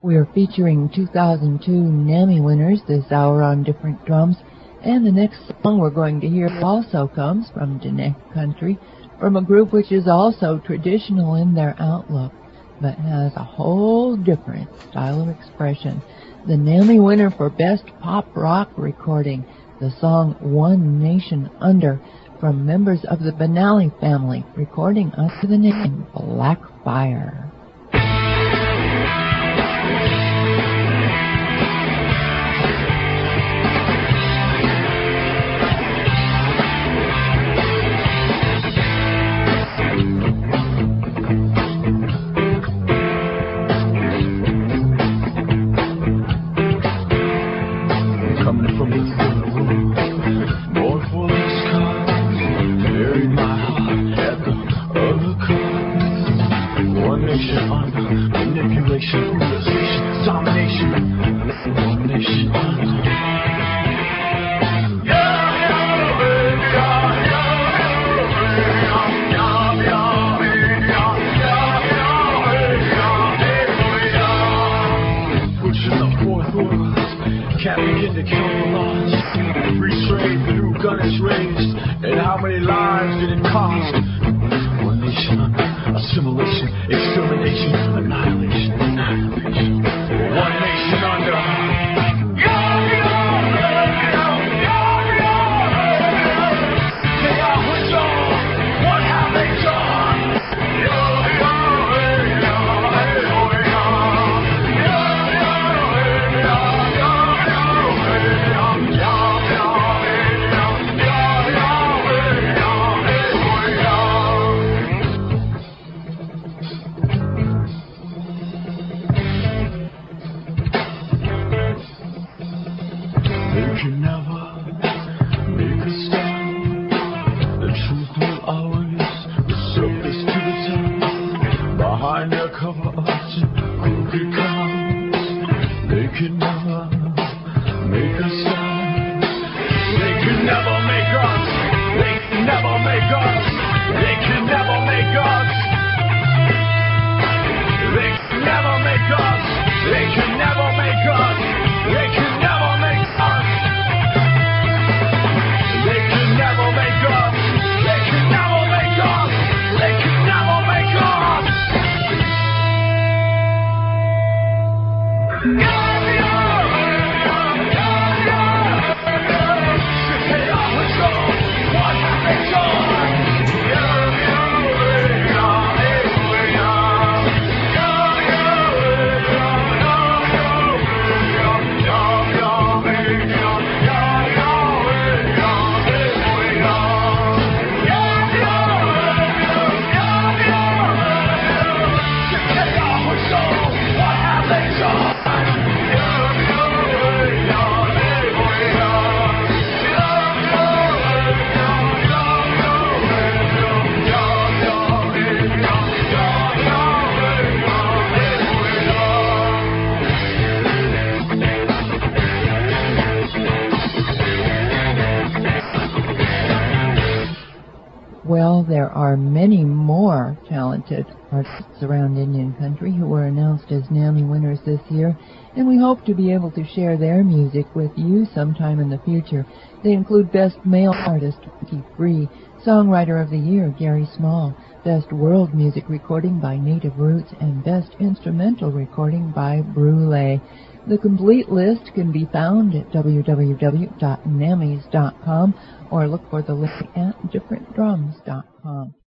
We are featuring 2002 NAMI winners this hour on Different Drums, and the next song we're going to hear also comes from Diné Country, from a group which is also traditional in their outlook, but has a whole different style of expression. The NAMI winner for Best Pop Rock Recording, the song One Nation Under, from members of the Benally family, recording under the name Black Fire. Can't begin to count the loss. Free trade, the new gun is raised. And how many lives did it cost? One nation under assimilation, extermination, annihilation, annihilation. One nation under. What have they done? Well, there are many more talented artists around Indian country who were announced as NAMI winners this year, and we hope to be able to share their music with you sometime in the future. They include Best Male Artist, Ricky Free, Songwriter of the Year, Gary Small, Best World Music Recording by Native Roots, and Best Instrumental Recording by Brule. The complete list can be found at www.namis.com or look for the link at differentdrums.com.